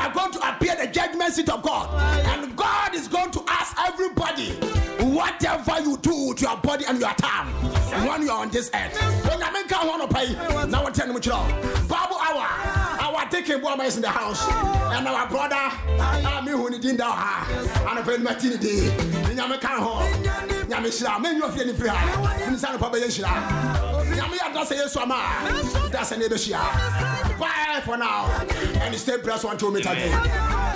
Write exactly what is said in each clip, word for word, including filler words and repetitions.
are going to appear the judgment seat of God, and God is going to ask everybody whatever you do with your body and your time when you are on this earth. When I make want to pay, now I tell you, Bible hour, our taking woman is in the house, and our brother, I mean, who didn't know her, and a friend Martini, and I'm a car home. Yamisha, many of you free. In San Pabasha, Yamia does say so much. That's an Ebeshia. Bye for now, and the state press one to meet again.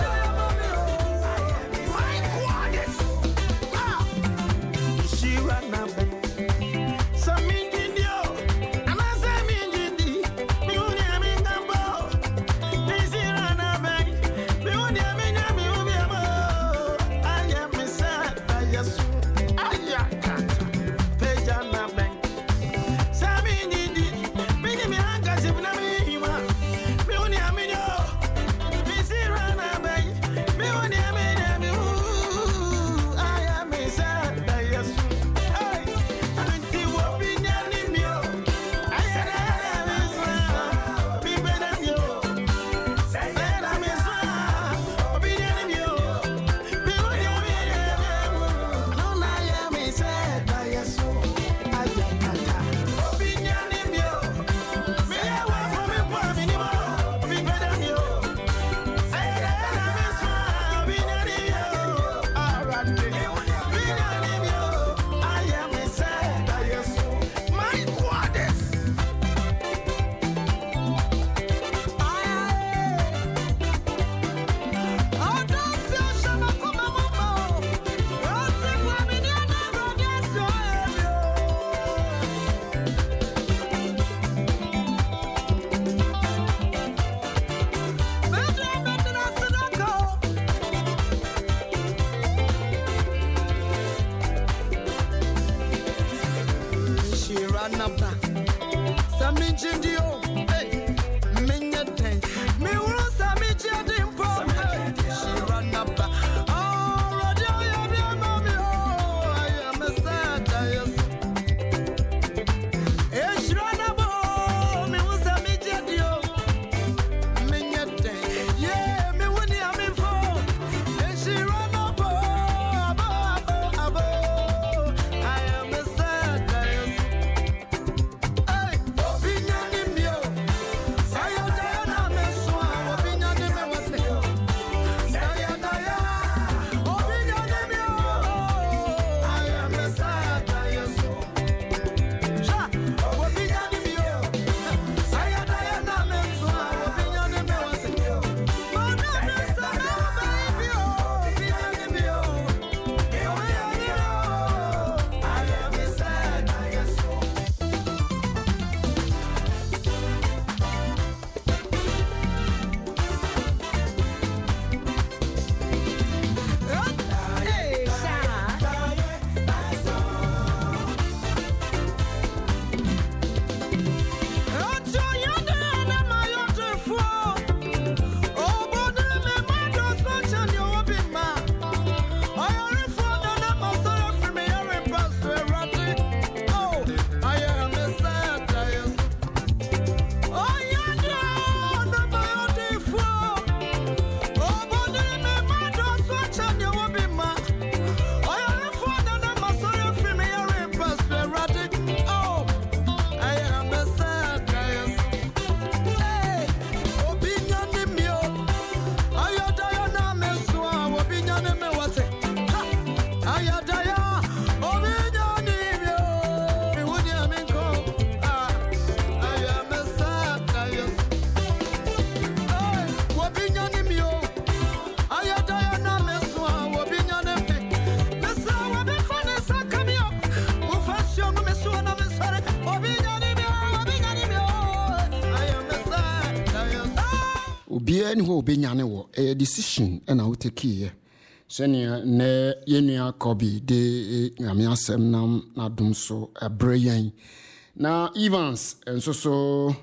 Bia ni ho benyane wo a decision and I take here. Senia ne yenua kobi de nyame asem nam na dum so abrayan. Na Evans enso so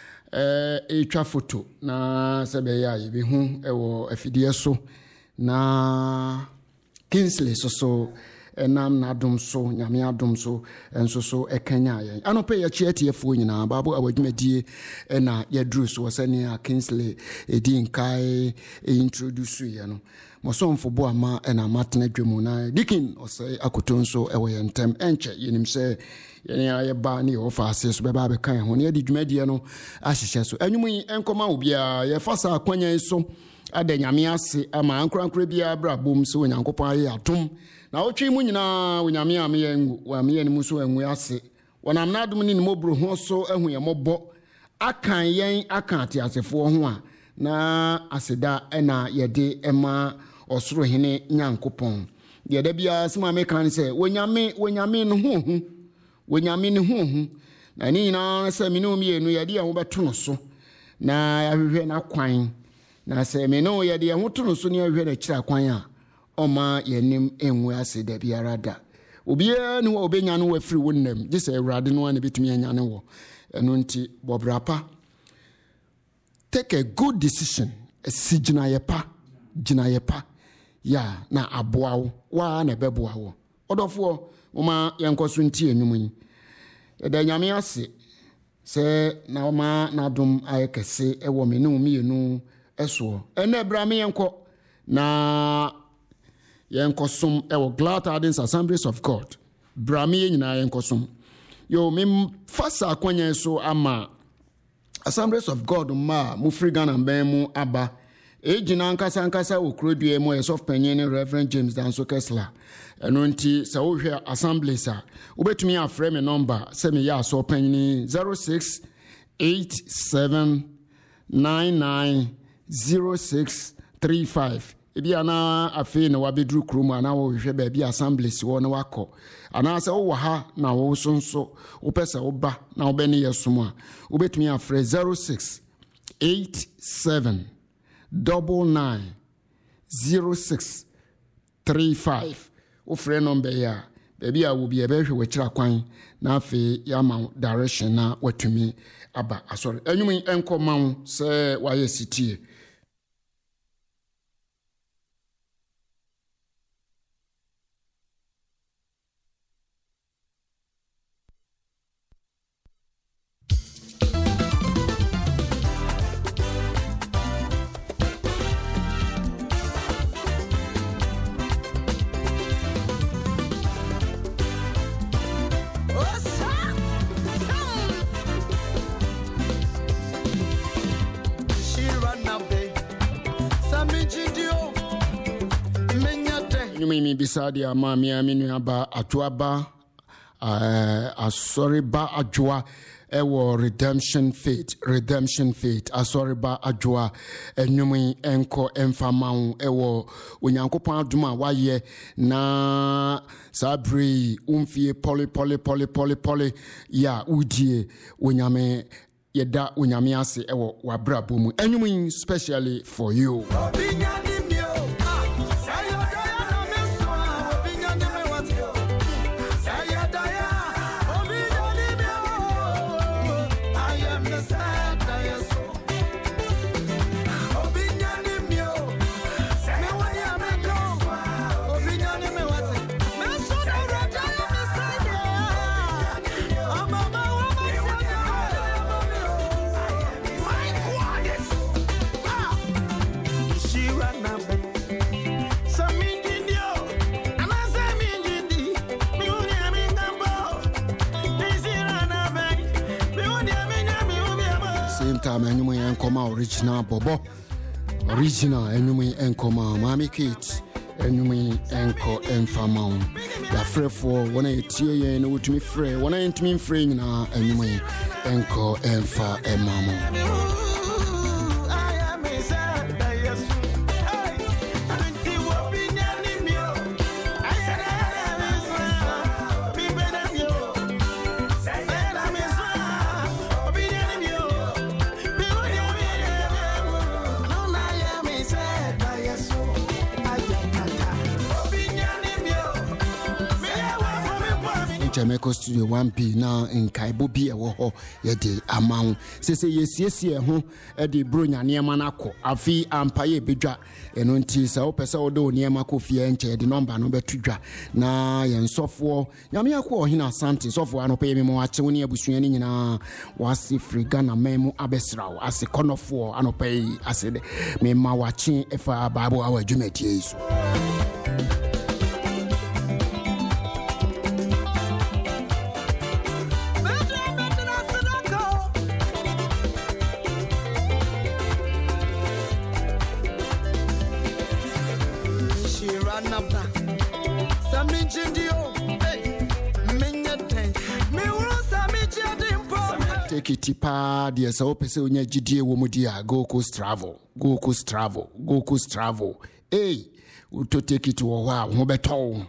eh etwa photo na sebe ya ye bi hu e wo afidie so na Kingsley so so enam na dom so nyame adom so enso so ekanya yen anope ye chietiefo nyina babo awadwumadie na yedru so wasane a Kingsley edi nkai introduce ye no mosomfo bo ama na matena dwemu na dikin osai akoton so ewo ye ntem enche yenim se yene aye ba ne ofa ase so beba be kan ho ne edi dwumadie no ahyehye so anwum yi enkoma obia ye fasa akwanya so ada nyame ase ama ankrankra bia brabom so onyankopon aye atom na otwe mu nyina onyame ame yengu wa me yen mu so enwe ase wonam na adom ni mo bro ho so ehu ye mobo akan yen akan ate asefo ho a na aseda na yede ema osoro hene nyankopon yede bia sima me kan se wonyame wonyame no ho ho wonyame no ho ho na ni na se me no mienu yede ya wo beto no so na ahwehwe na kwan na se me no yede ya ho to no so ne ahwehwe na kira kwan a oma yenim enwe ase da biara da obia ne wo obenya no wafiri wonnam gese awrade no ane betumi anya ne wo eno nti bobrapa take a good decision a sigina yepa gina yepa ya na aboawo wa na beboawo odofo oma yenkoso nti enwum yi da nyame ase se na oma na dom ayekese ewo me ne omienu eso ene bra me yenko na yenkosom ewo Glad Tidings Assemblies of God brami nyina yenkosom yo me fasa akwanya so ama Assemblies of God ma mu free Ghana mbemu aba ejina nkasa nkasa okrodue mo yes of penyen Reverend James Danso Kessler eno nti sa wo hwe assemblies a ubetumi afre me number se me ya so penyen zero six eight seven nine nine zero six three five ebi ana afi na wabedru krum ana wo hwe ba bi assemblies wo na wako ana se wo ha na wo sonso wo pesa wo ba na wo be ne yesom a ubetumi afre zero six eight seven nine zero six three five o free number ya baby a wo bi ebe hwe wachira kwan na afi ya ma direction na watumi aba asori enwumi enkoman se waye sitie mi bisadi ama mi aminu aba atuaba uh, asori ba ajwa ewo redemption faith redemption faith asori ba ajwa enwumi enko enfamau ewo onyankopon aduma waye na sabri umfie poli poli poli poli poli ya udie onyame yeda onyame ase ewo wabrabo mu enwumi specially for you. Enyumu enkoma original bobo original enyumu enkoma mami kit enyumu enko enfama ya frefo wona etie ye no wutumi frɛ wona entumi frɛ nyina enyumu enko enfa emamo Jamaica Studio one B na nkaibo bi ewo ho ye de amawo sese yesiesie ho e de bronya niema na kɔ afi ampaye bedwa eno nti sa wo pese wo de niema kɔ fie nche de number no betudwa na ye nsofo nyame akɔ ohina asante sofo ano pay me mo ache woni abusua ni nyina wase friga na memu abesrawo ase konofo ano pay ase de me ma wache efa bible awa dwumadie iso take it pa dear so pese onya gidie wo mudia go coast travel go coast travel go coast travel hey to take it wo wa ho beto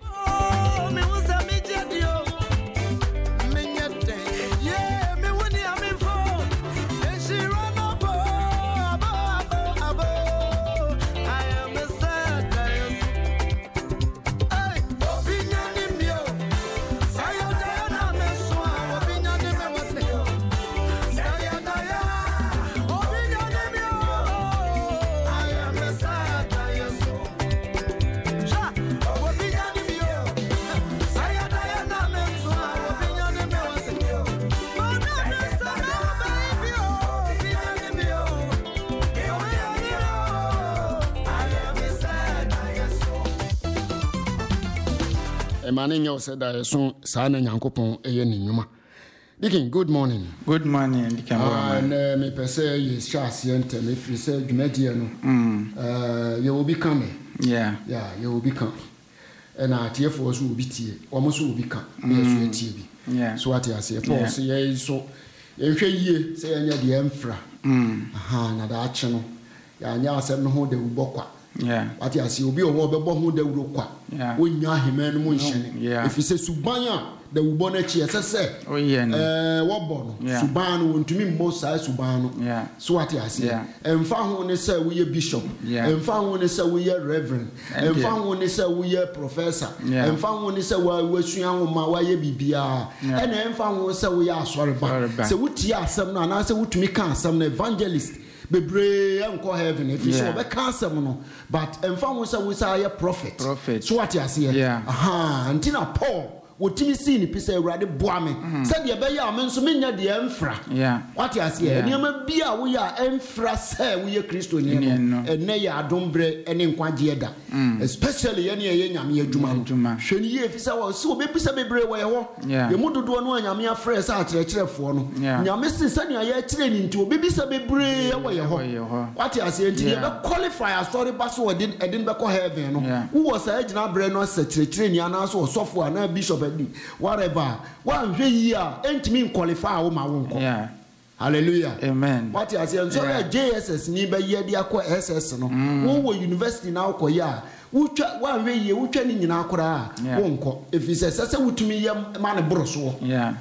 Emmanuel said that so sana nyankopon eye ni nyuma. Dikin, good morning. Good morning, Dikin. Ah, na me pese ye chance enter me free say dwumadie no. Mm. Uh, you will be coming. Yeah. Yeah, you will be coming. And I tie for so be tie. Omo so be come. Me so tie bi. Yeah. So what you say? Paul say ye so ye hwe yie say anya de emfra. Mm. Aha, na da ache no. Ya anya asem no ho de ubokwa. Yeah. What you see, obi owo bebo ho da wuro kwa. Yeah. Wonya hema no mo nhene. Yeah. If you say suban a da wubo na chi ese oh yeah. Eh wo bo no. Suban no wontumi mmo sa suban no. Yeah. So what you see? Emfa ho ne say we bishop. Emfa ho ne say we reverend. Emfa ho ne say we professor. Emfa ho ne say we wasua ho ma wa ye bibia. And emfa ho say we asore ba. Say wuti asem no na say wutumi kan asem no evangelist. Bebre anko heaven if you so be cancer no but emfa wo say we say prophet prophet so what you see yeah aha antina Paul wotimi see ni pese awurade boa me say de be ya me nso menya de emfra yeah what you see niam bia wo ya emfra say wo ye Kristo ni no ene ya adombre ene nkwaje da especially ye ne ye nyame adwuma no hwe ni ye fisa wo so be pisa bebre wo ye ho ye mudodo no nyame afre say akyerɛkyerɛfo no nyame se sani aye kyerɛ ni nti obi bisa bebre wo ye ho what you see nti ye be qualify as story ba so edin edin be ko heaven no wo was agina bre no say kyerɛkyerɛ ni ana so sofo ana bishop whatever one year entimi qualify wo ma wo nko yeah hallelujah amen what you say so J S S ni be ye dia ko S S no wo wo university na ko ya wutwa one year wutwa ni nyina akora wo nko if you say say wutumi ye ma ne boro so yeah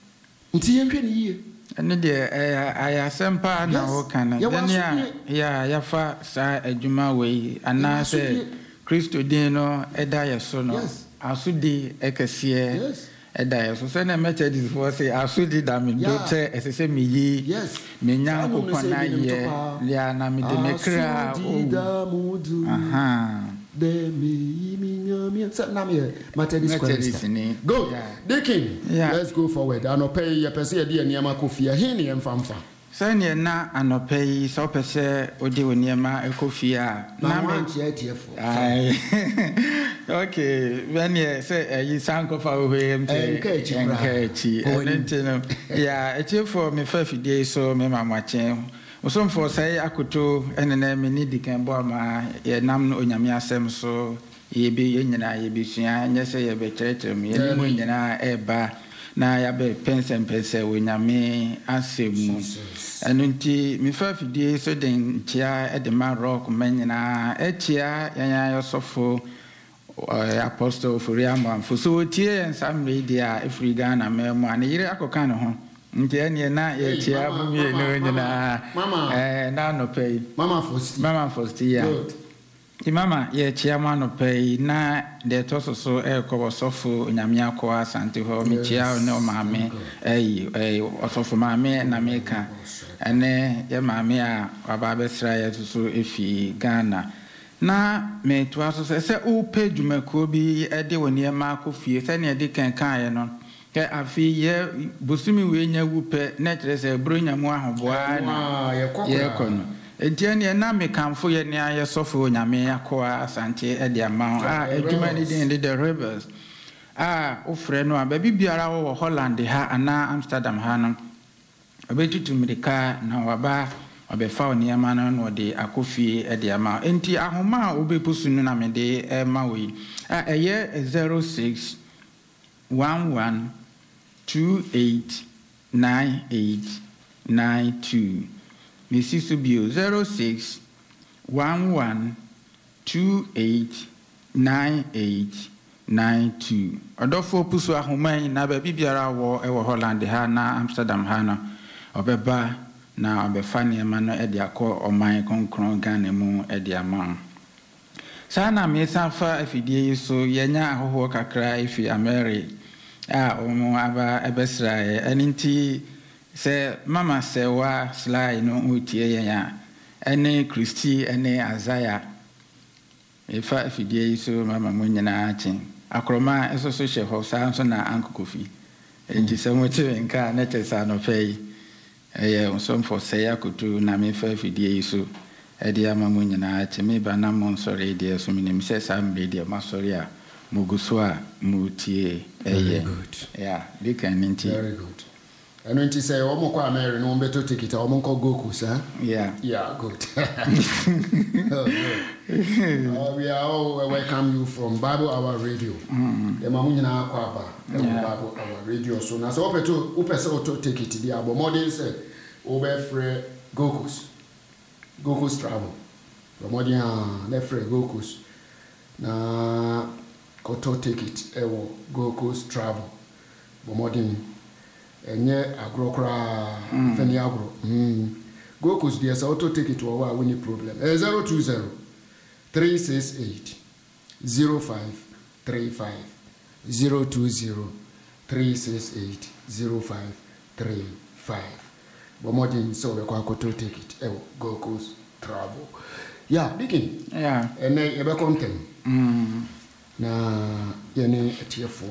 nti ye hwe ni ye ene de aya sempa na wo kana denia ya ya fa sa adwuma we ana se Kristo din no eda ye so no asudi ekese eda so se na Methodist for say asudi da me do che esese me yi me nya akoko na ye lia na me de me kra aha de me mi nya mi se na me Methodist question go Dikin let's go forward anope ye pese ye de niam akofia he ne mfamfa sani na anope so pese odi oniema ekofia na me chietiefo ai okay when you say you sanko fa we mte enkechi enentino ya etiefo me fa fidie so me mamache osomfo say akoto enene me ni dikan bo ma ye nam onyame asem so ye bi ye nyina ye bi sua nye se ye be kyerɛkyerɛ me ye mu nyina eba na ya be pensem pense onyame asemu enunti me fa fidie so den tia e de ma rock manyina etia yan yosofo apostle Furiama for so tie and some media if we Ghana memo and yire akoka no ho nti ene na ye tia bu mi no nyina eh na no pay mama first mama first yeah Imama ye chiama no pay na de toso so e ko osofo nyamia ko asante ho mi chia ne o maame eh eh osofo maame na meka ene ye maame a baba besra ye so efi Ghana na me to aso se o pe dwumako bi e de woni e ma ko fie se ne de kan kan ye no ke afi ye busumi we nya wupe na kire se bronya mu ahoboa na ye kono entiane na me kamfo ye ne aye sofo nyame akoa asante e de ama ah adwuma ni de the rebels ah ofre no aba bibiara wo Holland ha ana Amsterdam ha no abetutu mirika na waba obefa oni ama no no de akofie e de ama enti ahoma obepusu no na me de e ma we ah eye zero six one one two eight nine eight nine two Missus Bio zero six one one two eight nine eight nine two. Odofo pusu ahomai na ba bibiara wo e wo Holland ha na Amsterdam ha na obeba na obefa ne ma no e de akọ oman konkron Ghana mu e de ama. Sa na me safa afidie so yenya ahoho kakra ifi America a omo aba ebesra e aninti se mama se wa slide no utie ya ene Christy ene Azaya efa afidie so mama mo nyina achen akroma eso so hye ho sa so na ankokofi enti se mo che nka na tesa no fei eye so for se yakutu na me fa afidie so e dia mama nyina achen me ba na mo sori dia so minim se sa mbe dia ma sori a muguso a mutie eye yeah they can ninti very good. And when you say, "Oh, I'm going to no better take it. I'm going to go Goku, huh?" Yeah, yeah, good. oh, good. Uh, we are all welcome you from Bible Hour Radio. The Mamunya Aquaba, Bible Hour Radio. So now, so open to open so take it. The abo modern say, "Obe free Gokus, Gokus travel." The modern ne free Gokus. Na koto take it. Ewo Gokus travel. The modern. Enye agro kra feni agro mm Gokus dia sa auto take it to our winning problem eh zero two zero three six eight zero five three five zero two zero three six eight zero five three five bomodin so we kwa auto take it eh Gokus travel yeah begin yeah ene e be content mm na yene etiefo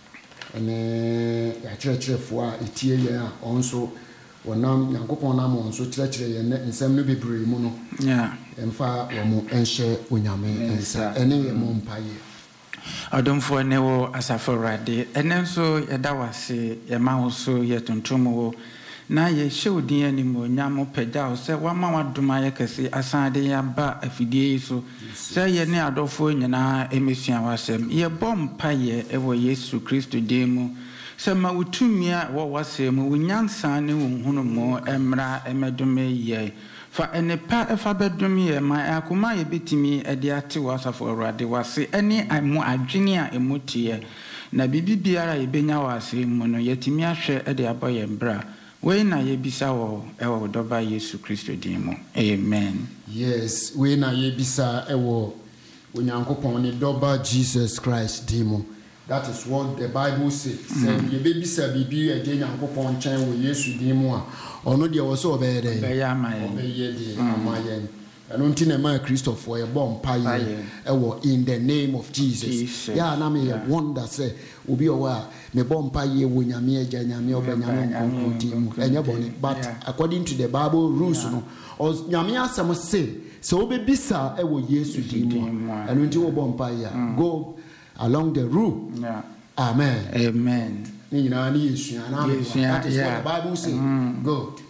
ene ya chirechirefo a etie ye a onso wonam yankopon nam onso chirechire ye nsem no bebre mu no yeah emfa wo mu enhye onyame ensa ene ye mo mpaye adomfo ne wo asafo rade ene nso yeda wase ye ma wo so ye tontom wo na ye hyewdin animo nyamo pagya wo se wama wadoma ye kese asade ya ba afidie so se ye ne adofo nyina emesua wasem ye bompa ye ewo Yesu Kristo demu se ma wutumia wo wasem wunyansa ne wonhunu mo emra emedome ye fa enepa efa bedome ye ma akoma ye betimi ede ate wasafo awrade wase ene amu adwene a emotie na bibi biara ye benya wase mu no yetimi ahwe ede aboye mbra we na ye bisa wo ewo doba Yesu Kristo dimo amen. Yes, we na ye bisa ewo onyankopon ni doba Jesus Christ dimo. That is what the Bible says. Say ye be bisa bibi e je nyankopon chen wo Yesu dimo a ono de wo so be de be ya ma ye be ye de amaye eno nti na ma Christopher ye bom paye ewo in the name of Jesus, Jesus. Yeah, na me yeah. Wonder say obi owa me bom paye wo nyame eja nyame obanyame nkonkodimo enya boni but yeah. According to the Bible rules yeah. No os nyame asem say so obi bisa ewo Yesu dimo eno nti wo bom paye mm. Go along the rule yeah. Amen amen ni nyina ni Yesu na me that is yeah. What the Bible say mm. Good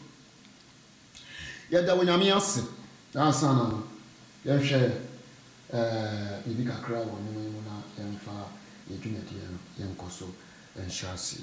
ya da wo nyame ase na sana ya hwe eh bibi kakra wo ni mu na emfa edwumadi ya nkoso enhyase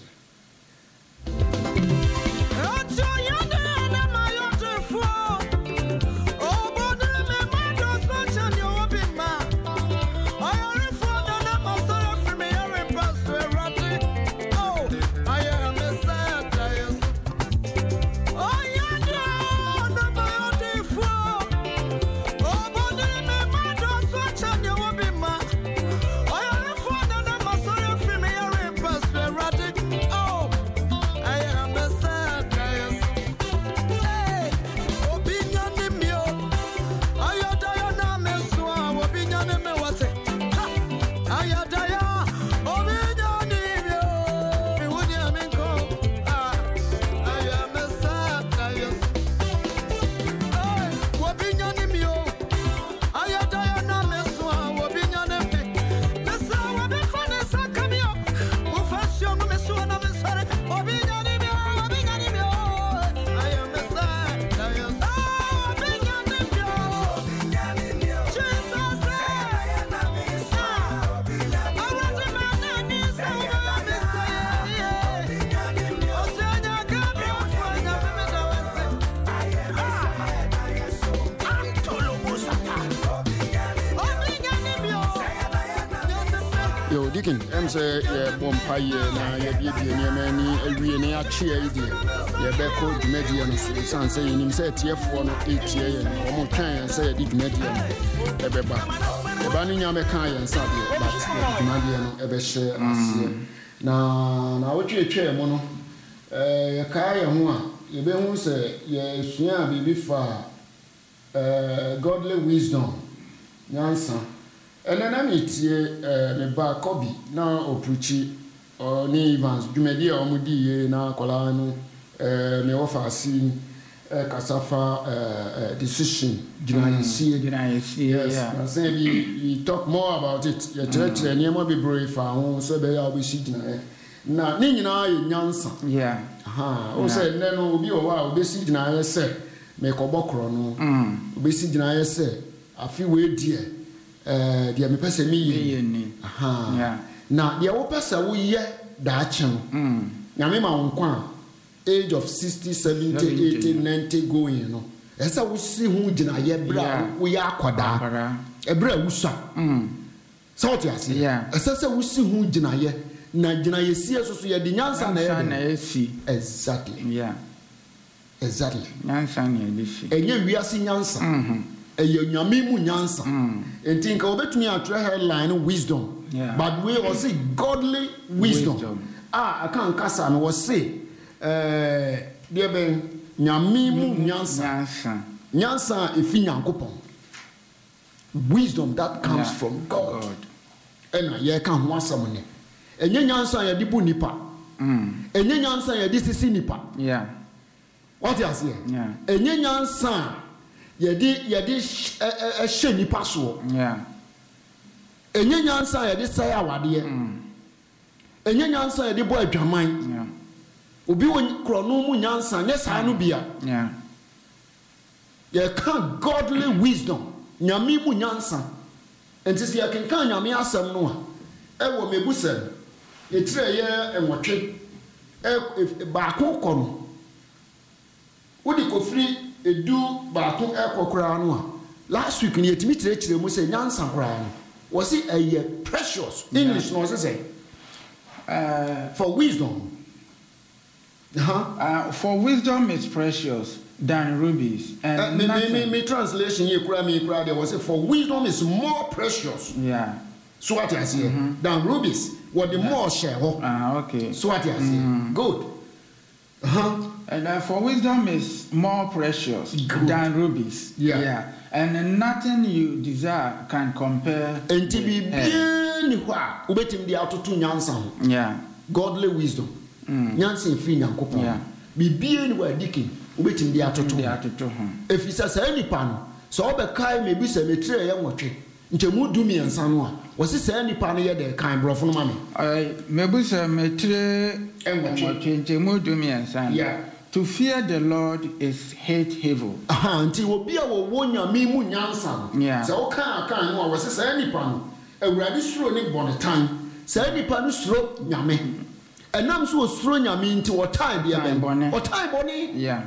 Yo, Deacon, I'm say, yeah, Bompire, now, yeah, be a near many, a real near cheer idea. Yeah, Becco, the median, son saying himself, T F one, eight year, and one kind and say, Dick Median, a beba. The banning Yamekai and Sabia, but Median, a beshe, as now, now, what you chair, mono, a Kaya Mua, you be who say, yes, yeah, be before godly wisdom, Yansa. And then I meet me back Kobe now or preachy or Nevans, Jumedia or Mudi na Colano, me offer scene Casafa decision. Did see? Did I see? Yes, say we talk more about it. Your church and you might be brave for home, so they are we sitting there. Now, Nina, Yansa. Yeah, ha, oh, said, then will be a while, be sitting, I say, make a bocrono, be sitting, I say, a few way dear. Uh, the me pese me aha na the wo pese wo ye da achen mm na me ma wonkwa age of sixty, seventy, eighty, ninety going no esa wo si hu gina ye bra wo ya akoda e bra wusa mm so what you say esa se wo si hu gina ye na gina ye si eso so ye di nyansa na ye na ye si exactly yeah exactly nyansa na ye si enye wiase nyansa mhm a yamimu nyansa and think of me a headline wisdom but we will say godly wisdom ah I can't kasa and was say uh there be yamimu nyansa nyansa efi nyankopon wisdom that comes from God and ye kan ho asam ne enye nyansa ye di bu nipa mm enye nyansa ye di sisi nipa yeah what you say yeah enye nyansa yedi yedi a she nipa so yeah enye nyansa yedi sai awade enye nyansa yedi bo adwaman yeah obi won krono mu nyansa nye saa no bia yeah ye kan godly wisdom nyame mu nyansa enti se ye kan nyame asem no a e wo mebusem e tire ye enwotwe e ba ko kono wodi kofri edu baako ekokora no a last week ni etimi tire kire mu say nyansa kora no was it a precious English no say uh for wisdom uh-huh. uh for wisdom is precious than rubies and uh, me, me, me, me translation here kura me kura there was say for wisdom is more precious yeah so what you say mm-hmm. than rubies what the yeah. more share ah uh, okay so what you say mm-hmm. good uh-huh. And uh, for wisdom is more precious good. Than rubies. Yeah. Yeah. And nothing you desire can compare. And to be bien wa ubetim di atoto nyansa. Yeah. Godly wisdom. Nyansa free nyankopon. Yeah. Be bien wa dikin ubetim di atoto. Di atoto. If isa sa any pan so obekai mebi se metre ye nwotwe. Nchemu du mi ansa no a wose sa any pan ye de kan brofo no ma me. Eh mebi se metre enwotwe nchemu du mi ansa. Yeah. To fear the Lord is hate evil. Aha, until obi a wo wonya me mu nyansa. Yeah. So kan kan no wo se say nipa no. Awurade suro ni bonetan. Say nipa no suro nyame. Enam so suro nyame nti wo time bia ben. Wo time boni. Yeah.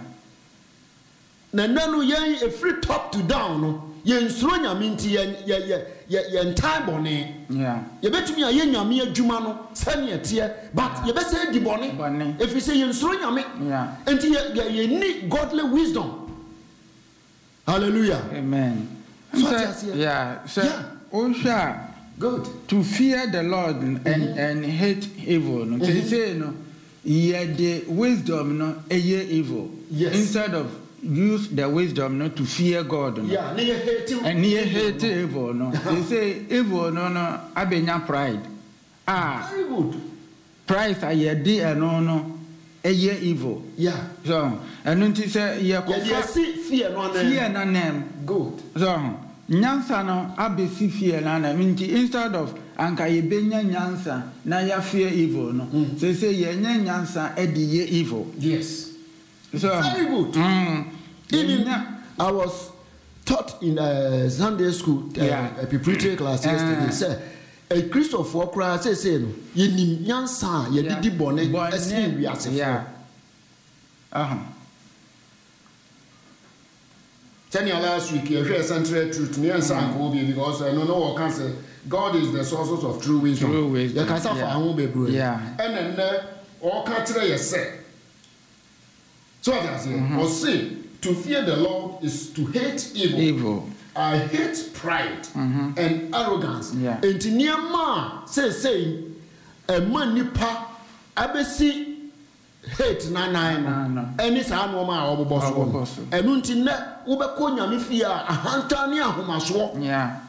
Na nanu yen e free top to down no. Yen suro nyame nti yen ye ye yen time boni. Yeah. Ye betumi a yen nyame adwuma no sane etie but ye be say di boni. If you say yen suro nyame. Yeah. Enti ye ye need godly wisdom. Hallelujah. Amen. So, yeah. So yeah. Osha good to fear the Lord and mm-hmm. and hate evil. No, mm-hmm. say no, ye the wisdom no, ye evil. Yes. Instead of use the wisdom not to fear God. No? Yeah, near hate and near hate evil. No, they say evil. No, no, abenya pride. Ah, very good. Pride are ye de no no, a ye evil. Yeah. So and then say ye yeah, see fear no name. Fear no name. Good. So nyansa no abesi fear no name. Instead of anka ye benya nyansa na ya fear evil. No, mm. They say ye nyansa edi ye evil. Yes. So, very good. Mm, Even I was taught in a Sunday school, uh, yeah. a preparatory class uh, yesterday. Say, a Christopher Christ say, say, ye ni nyansa, ye di di bone, esi we are yeah. Uh huh. Tell you last week, you hear central truth, near Sanko, because I know no can say God is the source of true wisdom. True wisdom. You can say for home baby. Yeah. And then all country you say. So what I say, or say to fear the Lord is to hate evil. Evil. I hate pride mm-hmm. and arrogance. Yeah. And to near man say say a man nipa abesi hate na nine. Any san woman or boss. And until net ubeko nyame fie a ahanta ne ahomaso. Yeah.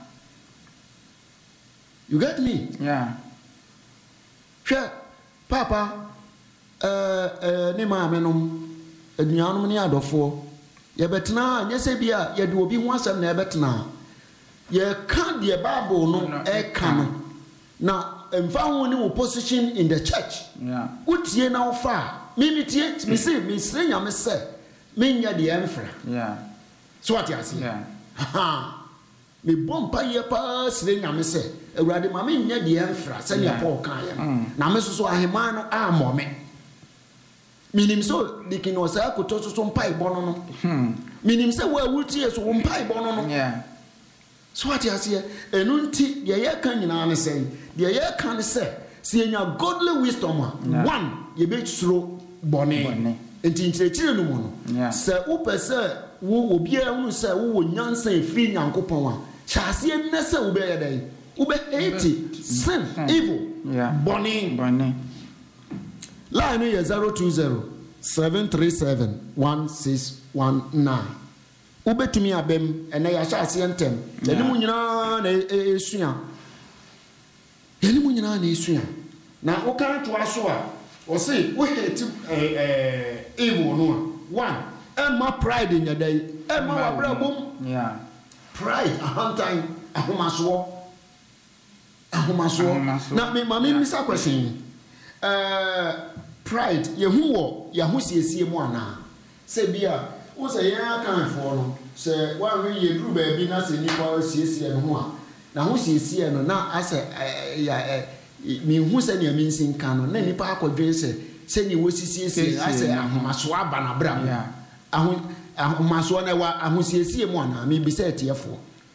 You get me? Yeah. Sure, Papa, uh, uh, ne ma menom, aduanum ne adofo. Ye betena, nye se bia ye de obi ho asem na ye betena. Ye kan the Bible no e kan no. Na emfa ho ne wo position in the church. Yeah. Utie na wo fa. Me me tie, me say, me say nyame say, me nya de emfra. Yeah. So what you say? Yeah. Ha. Me bompa ye pa sire nyame se awurade ma me nya de emfra se ne Paul kan ye na me so so ahema no ammo me minim so dikin o sa akoto so so mpai bono no hm minim se wa wutie so mpai bono no yeah so what you say enu nti de ye kan nyina ne se de ye kan se se nya godly wisdom one ye be suro bone enti ntirechire no mu no se upese wo obia hu se wo nyansa efi nyankopon a chase ne se wo be ye dai wo be hate sin evil yeah bone bone line is zero two zero seven three seven one six one nine wo betumi abem ene ya chase entem eni mu nyina na esua eni mu nyina na esua na wo kan to aso a o say wo hate eh eh evil no one Emma pride in your day. Emma wabrabum. Yeah. Pride a hunting a homaso. A homaso. Now me mama misa question. Uh pride ye hu ye hu siesie mu ana. Se bia wo se ye kan fo no. Se wa we ye duru ba bi na se nipa siesie no ho a. Na hu siesie no na ase ya me hu se ne minsin kan no na nipa akwadwen se se ni wo siesie ase a homaso aba na bra. Yeah. Ahun ahomaso na wa ahusiesie mu ana me bi se tiefo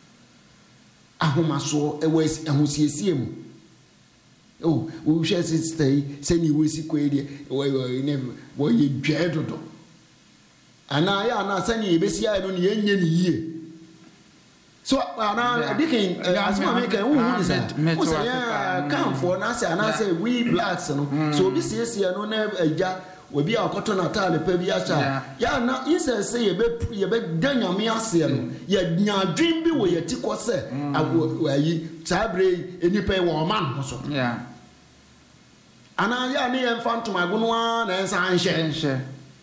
ahomaso e wa ahusiesie mu oh wo hwe sister se ni wo sikwe de wo ne wo ye dwedodo ana ya na se ni ebesi ayi no ne yenye ni yie so ana dikin asma me kan wo hu ni se wo se ya kan for na se ana se we blacks no so obi siesie no na agya obi akoto na ta le pa bi acha ya na inse se ye be ye be danyame ase no ye nyadwin bi wo ye tiko se ayi tabre enipa wo man ho so yeah ana ya ne ye phantom agono a na ensa anhye enhye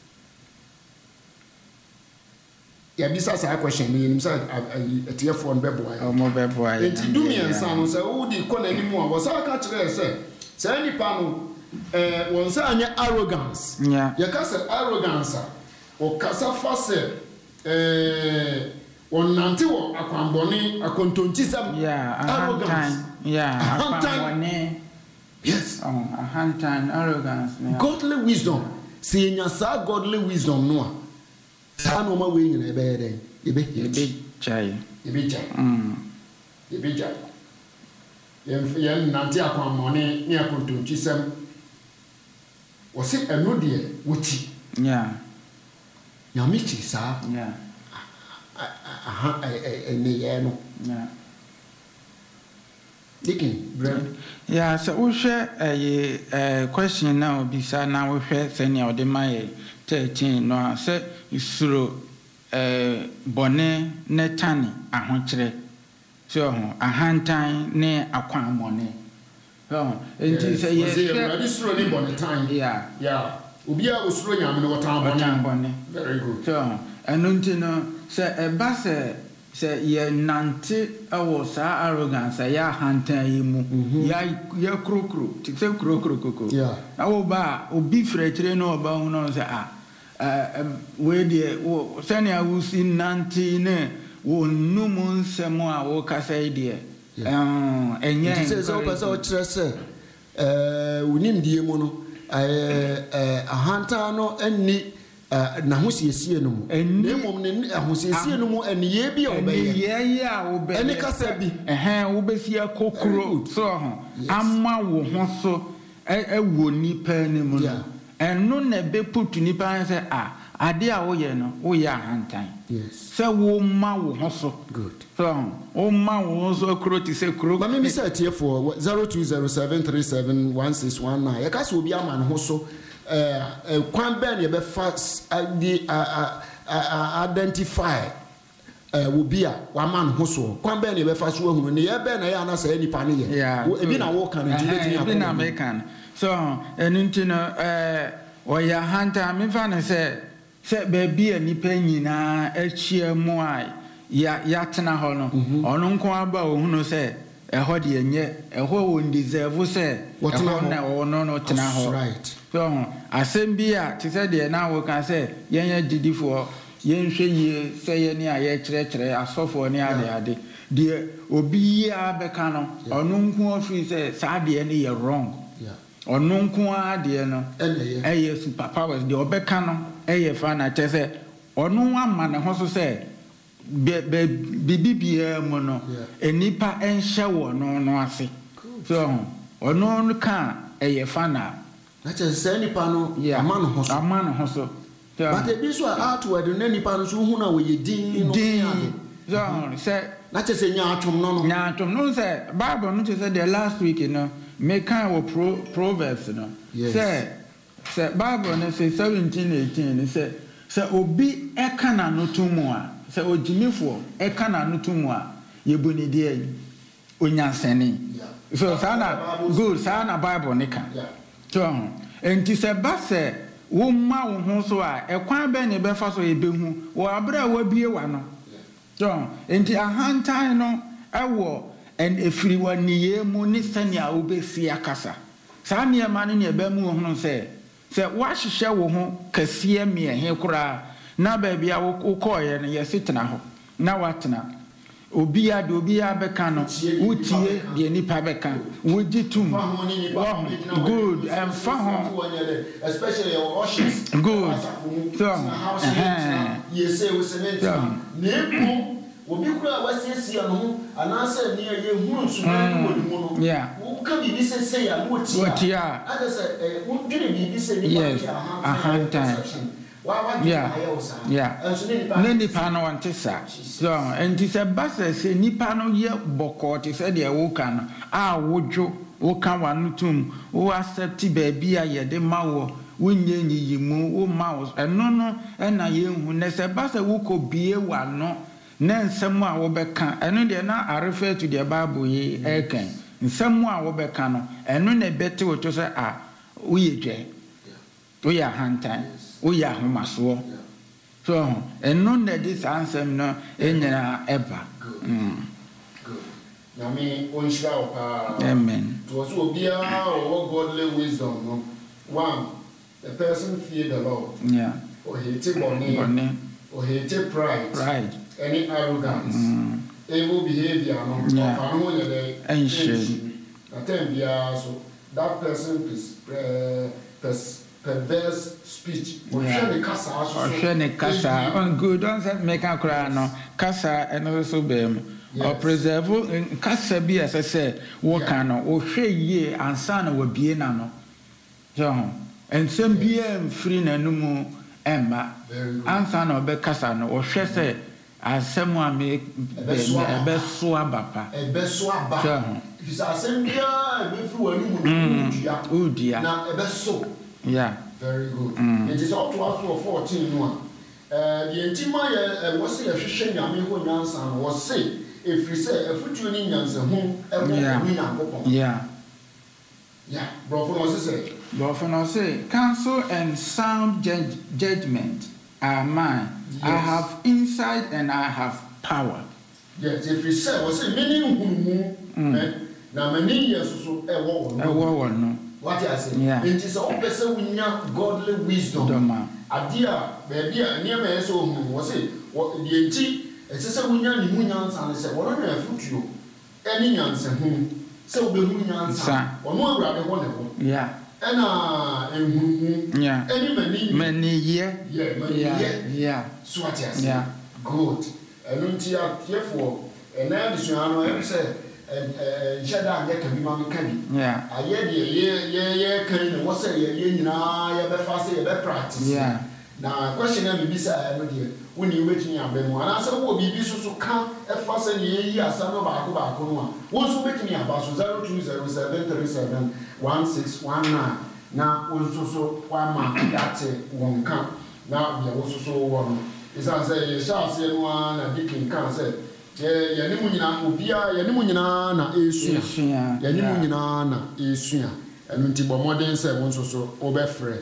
ya bisa sa question ni nim sa etiefo no beboa o mo beboa enti dumi ensa no se wo di ko na ni mu a wo sa ka kire se se nipa no eh won say anya arrogance yeah ya ka say arrogance o kasa fa say eh won nante wo akwamboni akontontisam yeah arrogance yeah akwamboni yes oh ahantan arrogance yeah. Godly wisdom say nya sa godly wisdom no a sa no ma we nyina ebe yeden ebe ebe chai ebe chai mm ebe chai yen yen nante akwamboni ni akontontisam wose eno de wuchi yeah nyamichi sa yeah aha ene ye no yeah dikin brand yeah so we share a question now bisa na we share senior ode mai thirteen no say isuro eh bone netani ahokyere so ahantan ne akwanmone oh enti say yes ready suro ni bone time yeah yeah obi a osuro nyame no watan bone very good so enunti no say e ba say say ye nante awo sa arrogance ya hantan yi mu ya ya krokro ti say krokro koko yeah awo ba obi frechire no ba hu no say ah eh we de wo senia wo si nante ne wo numu nsemo a wo kasa ide eh enye say so ba so kire say eh wonim die mu no eh eh ahanta no anni na ho siesie no mu na mom ne ho siesie no mu ene ye bi obeye ye ye a obe ene kasa bi eh wo besi akokuro so ho ama wo ho so e wo nipa ni mu no eno na be putu nipa say ah ade a wo ye no wo ya hantan yes say wo ma wo ho so good so wo ma wo so kuro ti say kuro ba me mi say tie for zero two zero seven three seven one six one nine ye ka so obi ama no ho so eh kwan ben ye be fast the identify eh wo bia wa man ho so kwan ben ye be fast wo hunu ne ye be na ya na say nipa ne ye ebi na wo kan nti betini ebi na me kan so enunti no eh o ya hanta me fa ne say say be bia nipa nyina achia mu ai ya ya tena ho no ono nko aba wo hunu say eho de enye eho won deserve say eho na ono no tena ho right so assembly a ti say de na wo kan say yen ya didifo yen hwe yie say ye ne a ye kire kire asofo ne ade ade de obi ya be kan no ono nko ofri say sa de ne ye wrong yeah ono nko ade no e ye super powers de obeka no e ye fa na che say ono ama ne ho so say be bibibia mu no enipa enhye wo no no ase so ono no ka e ye fa na na che say nipa no ama no ho so ama no ho so but e bi so outward no nipa no so hu na we ye din no so say na che say nya atom no no nya atom no say Bible no che say the last week you know me kan wo pro, Proverbs no say say Bible no say seventeen eighteen say say obi e kana no tumu a say ojimifo e kana no tumu a ye boni de onyansani so sana good sana Bible ne kan so enti se ba se wo ma wo ho so a e kwan be ne be fa so e be hu wo abra wa bie wa no so enti ahantan no e wo en efiri wa niye mu ni sania wo be si akasa sa ne ma ne ne be mu ho no se se wa hihye wo ho kase me he kura na ba bia wo koye ne ye sitena ho na watena obi ade obi abeka no utie de nipa beka woji tum good and fa ho especially your oceans good so eh yes we cement nepo obi kura wasiesie no anase ne ye hunu suma wodi mu no wo ka bi bi se se ya wo tia ade se wo dine bi bi se ni a hantan yeah yeah ne nipa no wante sa so enti se basa se nipa no ye bokoti se de wo kan a wodwo wo kan wanu tum wo accept ba bia ye de mawo wonye nyi mu wo mawo eno no na ye hu ne se basa wo ko bie wa no ne nsem a wo beka eno de na I refer to the Bible ye eken nsem a wo beka no eno ne bete wo to se a wo ye dwe wo ya hantan wo ya homaso so eno na this answer no enyina eba mm good na me onshira opa amen to so obia o godly wisdom no one the person fear the Lord yeah or hate money or hate pride pride any arrogance mm. evil behavior no yeah. fa no ye dey ancient that time bia so that person is uh, perverse speech or share the kasa or share the kasa on good don't say make a cry no kasa and also be or preserve kasa bi as I say what can no o hwe ye ansa na wa bie na no so and some bie free na no mu emma ansa na obe kasa no o hwe say asem a me be so abapa e be so aba if is asem bia be free wa no mu udia na e be so yeah very good mm. It is up to us for fourteen one uh the intima ye was say hwehwe nyame ho nyansa no was say if you say afutu ni nyansa ho e mo ni akopon yeah yeah bro for us say bro for us say counsel and sound judge, judgment are mine. Yes. I have insight and I have power. Yes, if you say was say meaning hunu eh na many years so e wo wo e wo wo no what I say yeah. It is all person we need godly wisdom adia baby a near me so hu wo say the enti e say we need ni mu nyansa ne say wo na afutuo eni nyansa hu say we hu nyansa ono awurade ho ne ho yeah Ena ehunu. Yeah. Any many many year. Yeah, many year. Yeah. So what you say? Yeah. Good. Enuntia therefore ena disuano em say eh sheda anya kan bi ma kan bi. Yeah. Aye de ye ye ye kan ne wo say ye ye nyina ye be fa say ye be practice. Yeah. Na question na bi say no de woni wetumi abemu ana say wo bi bi so so kan e fa say ye yi asa no ba ko ba ko no a wo so wetumi aba so zero two zero seven three seven one six one nine na wo so so wa ma date won kan na bi wo so so wo no isa say ye sha say no na dikin kan say ye ye ni mu nyina obia ye ni mu nyina na esua ye ni mu nyina na esua enu nti bo modern say wo so so wo be frɛ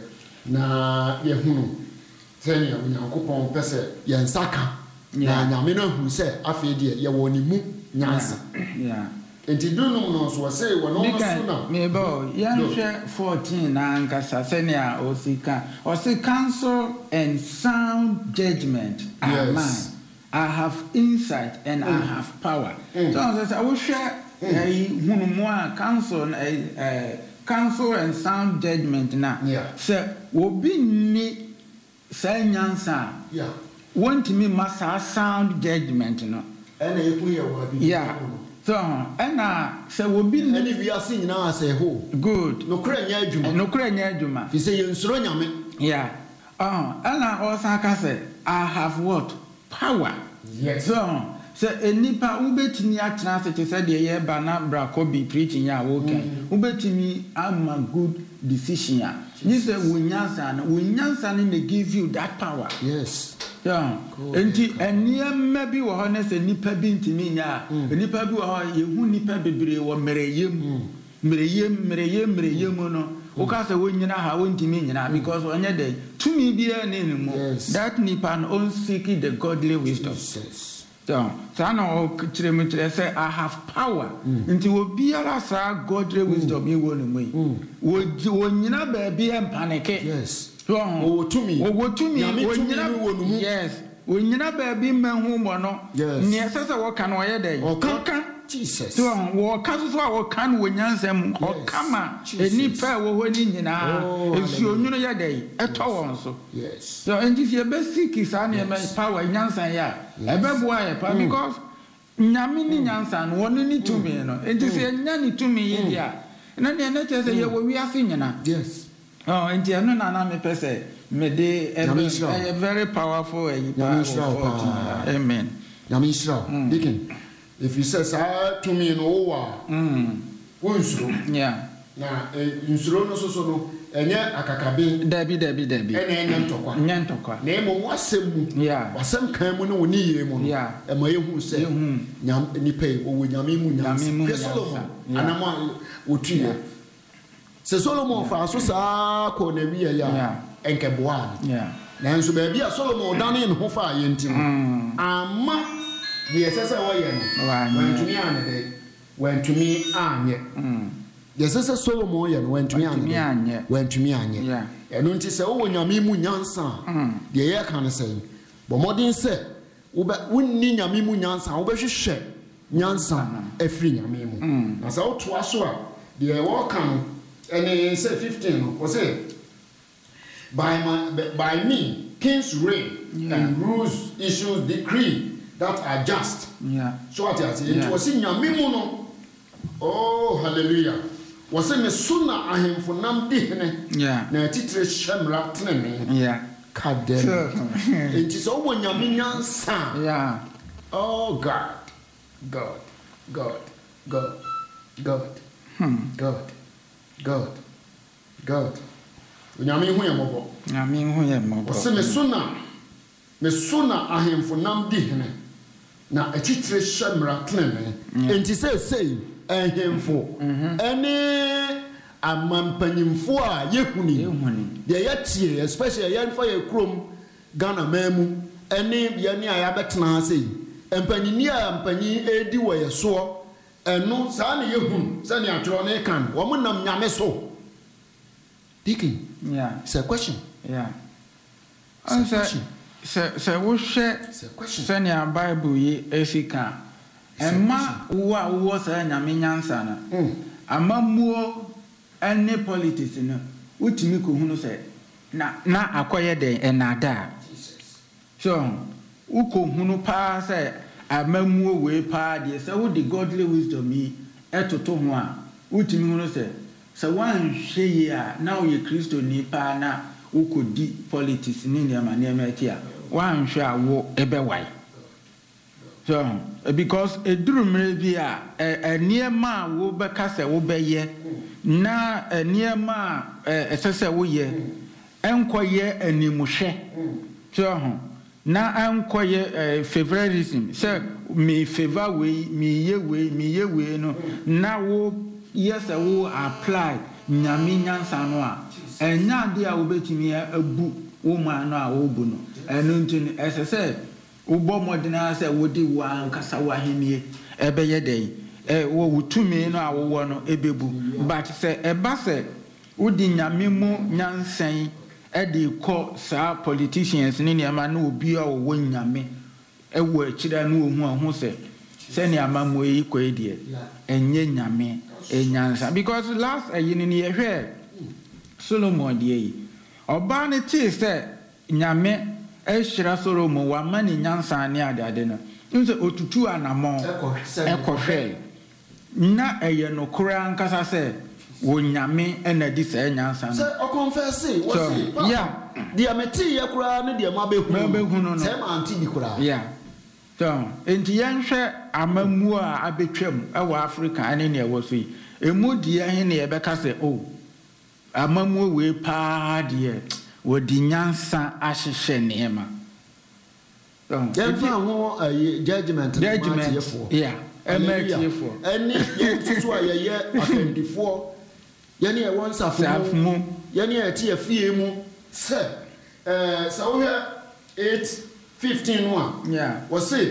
na ye hunu sɛnea onyankopɔn pɛ sɛ yɛnsaka na nyame no ahu sɛ afei deɛ yɛwɔ ne mu nyansa enti dunum no so wɔsɛ wɔ no so na mebɔ yɛnhwɛ fourteen na ankasa sɛnea ɔsika ɔse counsel and sound judgment are mine. I have insight and mm. I have power. Mm. So I say wohwɛ ɛyi hunumu a counsel ɛɛ counsel and sound judgment na sɛ obi ni say nyansa yeah want me massa sound judgment no ena eku ye wa bi yeah so ena say wo bi ena wi ase nyina say ho good no kura nya adwuma no kura nya adwuma fi say yensuro nyame yeah oh ena o saka say I have what power yes so say enipa ubetimi atena se say de ye ba na bra ko bi preaching ya wo kan ubetimi am a good decision. You say wunyansa na wunyansa na give you that power. Yes. Yeah. Enti enia maybe wo ho na se nipa bi ntimi nya nipa bi wo ho ye hu nipa bebre wo mereyem mereyem mereyem mereyem no o ka se wonyina ha wontimi nyina because onye dey tumi bia na enimu that nipa no seek the godly wisdom. Yes. So, so now I say I have power. Until we be a godly wisdom, you won't me. Would you not be a panic? Yes. Oh, to me. Oh, to me. Yes. When you're not baby man who mono. Yes. Yes, I walk on where day. Oh, can Jesus. So, walk as well can when yansem or come out. Any pair when in now. If you know your day at all. So, yes. So, and if your best seek is any power in Yansan, yeah. A baby wire, because Yamini Yansan, one need to me, and to say nanny to me, yeah. And then I tell you, we are singing now. Yes. Oh, and you know, Nana per se, me de a very powerful. Amen. Yamisha, Deacon. If he says, I to me in over, Unsro, yeah. Now, Unsro no so, and yet a cacabe, Debbie, Debbie, Debbie, and Nantokwa, Nantokwa. Name of what some, yeah, or some kind when we need him, yeah, and my who say, Yam, any pay, or with Yamimu, Yamimu, Solomon, and a man would treat you. Se Solomon fa so sa ko na wi ya enkeboa yeah nanso ba bia Solomon dan ne ho fa yentim amma de esese wo ye no wantumi ane de wantumi anye de esese Solomon ye no wantumi ane wantumi anye yeah eno nti se wo nyame mu nyansa de ye ka ne sei bo modern se wo ba wonni nyame mu nyansa wo be hwehwe nyansa afri nyame mu na se wo to aso a de wo kan and he said fifteen was it by my by me kings reign yeah. and rules issues decree that are just yeah so what I say it was in your no oh hallelujah was in the sooner I am for nam dihne yeah na titre shamra tnene yeah kadem it is all when your minions yeah oh god god god god god hmm god God, God. Nyame hu ye mobo. Nyame hu ye mobo. Se me sona, me sona ahemfo nam di hene. Na atitre hwemra tnene. Enti se sei ahemfo. Ene amampanyimfo a yehuni. De yatie especially yan for ye krom Ghana mamu. Ene ye ni aya betena sei. Empanyini a empanyi edi wo ye so. Eno sa na yehun sa na atro na kan wo nam nyame so Deacon yeah it's a question yeah answer se se wo hwe se na Bible yi efika emma wo a wo sa nyame nyansa na amamuo any politics no utimi ko hunu say na na akoye den enada so uko hunu pa say amamuo we pa de say wo the godly wisdom yi etoto ho a utimi hunu say so wan hwe ya na wo ye Kristo ni pa na ukodi politics ni ne ma ne ma ti a wan hwe a wo ebewai so because edurumre bi a eniema wo be ka se wo be ye na eniema esese wo ye enkoye animuhwe so ho na enkoye favoritism say me favor we me ye we me ye we no na wo yes wo apply nyame nyansa no a enya de a wo betimi abu wo ma no a wo bu no eno ntini esese ubo modina se wodi wa nkasa wa henie ebeye den e wo wutumi no a wo no ebebu but se eba se wodi nyame mu nyansan e de ko sa politicians ni ne ma na obi a wo nyame e wo akira no ohu ahu se se ne amamu yi ko edie enye nyame enyansa because last ayini ni ehwe Solomon die yi oba ne ti se nyame Eshira Solomon wa mani nyansa ni adade no nse otutu anamo ekohwe na eye no kura nkasa se wo nyame ena di se nyansa no se o confess wo se yeah dia meti ye kura ne dia ma behu ma behu no se ma anti di kura yeah so enti yenhwe amamu a abetwam ewo Africa ane ne ewo so yi emu dia he ne ye beka se oh amamu we pa de wodi nyansa ahihye neema yemfa ho judgment judgment yeah emetifo eni yentutu a yeye akandifo yene e wonsafo mu yene e tie fie mu se eh sa wo eight fifteen no yeah wo se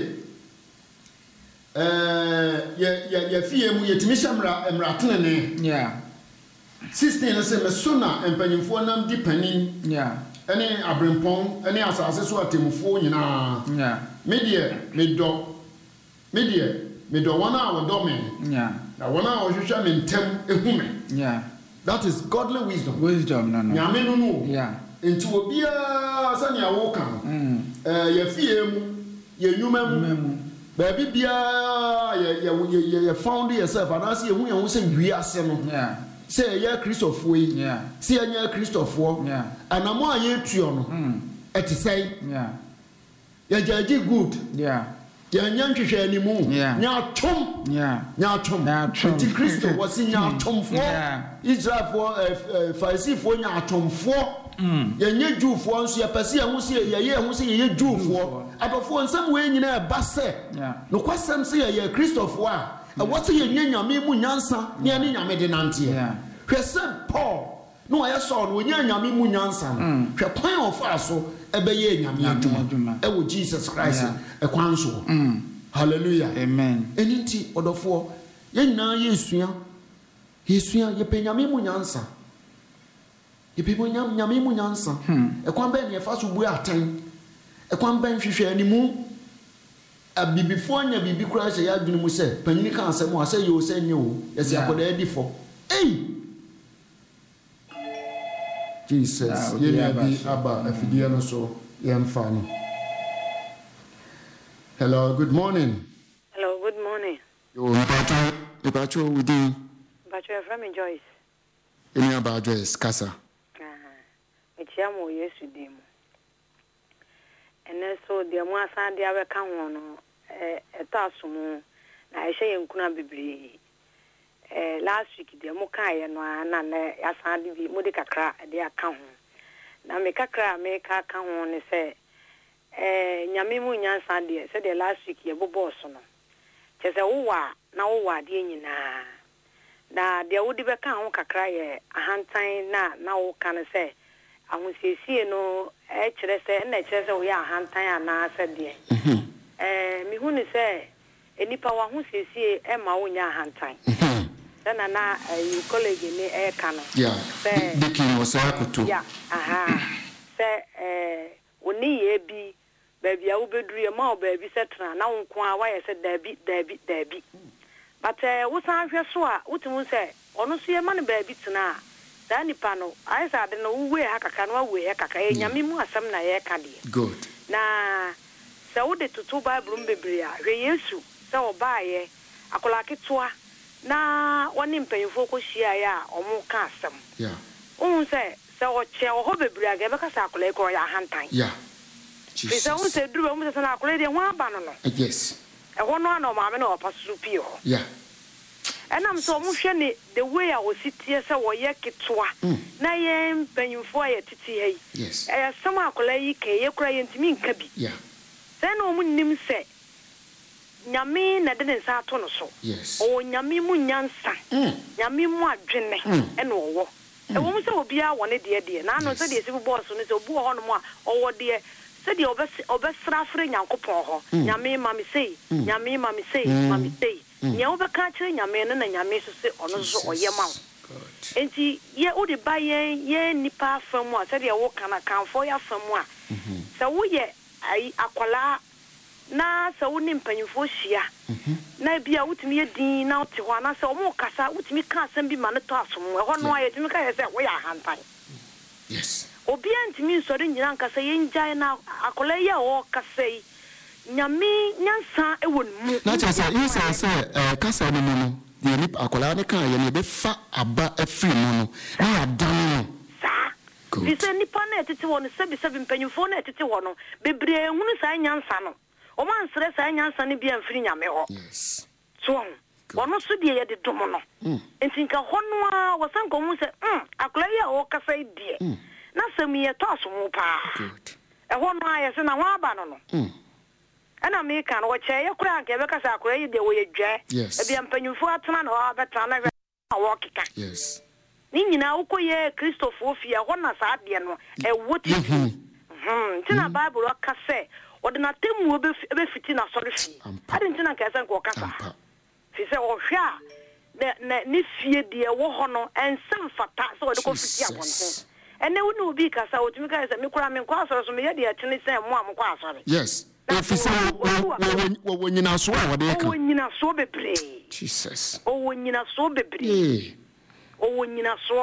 eh ye ye fie mu yetimi shamra emratene yeah sixteen se mesona empanyimfo nam di panin yeah ene abrempon ene asase so atemfo nyina yeah media medo media medo wana awodo me yeah na wana ohwehwa me ntem ehume yeah that is godly wisdom wisdom no no nyame no no yeah enti obia sani awo kan mm eh ye fie mu ye nyuma mu ba bibia ye ye ye found yourself and as ye hu ye hu se wi ase no yeah say ye Christopher yi yeah say ye Christopher yeah anamo aye tuo no mm eti say yeah ye jaji good yeah ye nyanhwehwe animu nya twom yeah nya twom eti Christo was nya twomfo Israel for Pharisee for nya twomfo mm ye nye Jewfo nso ye pese ye hu se ye ye hu se ye Jewfo adofo nsam we nyina e ba se no kwasem se ye Christopher a what say ye nyame mu nyansa ne ne nyame de nante hwese Paul no aye so no nya nyame mu nyansa hwe kwan ofa so ebe ye nyame aduma e wo Jesus Christ e kwan so hallelujah amen eninti odofo ye nyina yesua yesua ye pe nyame mu nyansa ye pe nyame mu nyansa e kwan be ne fa so bu atan e kwan ben hwehwe animu abibifo anya bibi kura se ya dwunu mu se panyini kan asem o ase yo se nye o yesi akoda edifo eh Jesus ye na bi aba afidie no so ye mfa no. Hello, good morning. Hello, good morning. Yo mpacho mpacho wudi mpacho from Joyce eni aba Joyce kasa ah etia mo Yesu dim ene so de mo asan de abeka ho no eh etasomu na ehye yenkuna bibiri eh last week de mo kan ye no na na asan de bi mo de kakra de aka ho na me kakra me ka ka ho ne se eh nyame mu nyansa de se de last week ye bobo so no che se wo wa na wo wa de nyina na de wo de beka ho kakra ye ahantan na na wo kan se ahosiesie no e kire se na kire se wo ya ahantan ana se de eh mi hu ni se enipa wa ahosiesie e ma wo nya ahantan na na e college ni e kan yeah se dikin wo sa akoto yeah aha se eh oni ye bi baby a wo beduru ye ma wo baby se tra na wo nko a wa ye se dabi dabi dabi but eh wo san hwe so a wo tun se ono so ye man ba bi tena da nipa no ai sa de no we ha kaka no we ha kaka e nyame mu asam na ye ka de good na sa wo de tutu bible mbebere a hwe Yesu sa oba ye akola ketua na woni mpanyfo ko hia ya omo ka asam yeah un se sa o che o ho bebere aga be ka sa akola ko ya hantan yeah Jesus se un se duru mo se na akola de ho aba no no yes e ho no ana o ma me na o pasu pio yeah enam so mo hwe ni the way a wo sitie se wo ye ketua na ye mpanyfo ya titi hei yes e sama akola yi ke ye kura ye ntimi nka bi yeah se no mo nim se nyame na de nsa ato no so yes o nyame mu nyansa nyame mu adwene e no wo e wo mu se obi a wone de de na no se de esi boss no se obu ho no mu a owo de se de obes obesra afre nyankopon ho nyame ma me sei nyame ma me sei ma me sei nya wo be ka kire nyame no na nyame so se ono so oyema wo enti ye wo de ba ye ye nipa afamu a se de wo kana kanfo ya afamu a se wo ye ai akwala na sa woni mpanyimfo hia na bia wutimi yedin na wote ho na sa omo kasa wutimi ka asem bi ma ne to asom e ho no aye timi ka ye se wo ya hantan yes obi antimi nsori nyina nkasa ye njai na akola ye o kasa yi nyame nyansa e won mu na cha sa yes say eh kasa no no de ni akola ne kan ye ne be fa aba afiri mu no na ya dan sa bisa nipa na etete won se bi se bi mpanyimfo na etete won bebre hunu sa nyansa no o man sere sa nyansa ne bia mfiri nyame ho yes so wono so de ye de dom no enti nka hono a wosan ko mu se mm akola ye o kasa die na sami ye to asomu pa good e hono a ye se na ho aba no no mm ana me kan wo che ye kura nke be kasa akola ye de wo ye dwa yes e bia mpanyufo atena na wa beta na wo kika yes ni nyina wo ko ye Christopher ofia ho na sa de no e woti mhm tina bible o kasa odina temu obe ebe fiti na sori fi ade ntina ka esen ko kasa fi se o hwa na ni fie de wo ho no ensem fata so o de ko fiti abonten ene wo no bi kasa o tumi ka se me kura me kwa asoro so me ye de atene se mo am kwa asoro yes if se wo wo nyina so a wo de ka wo nyina so bebre Jesus o wo nyina so bebre eh o wo nyina so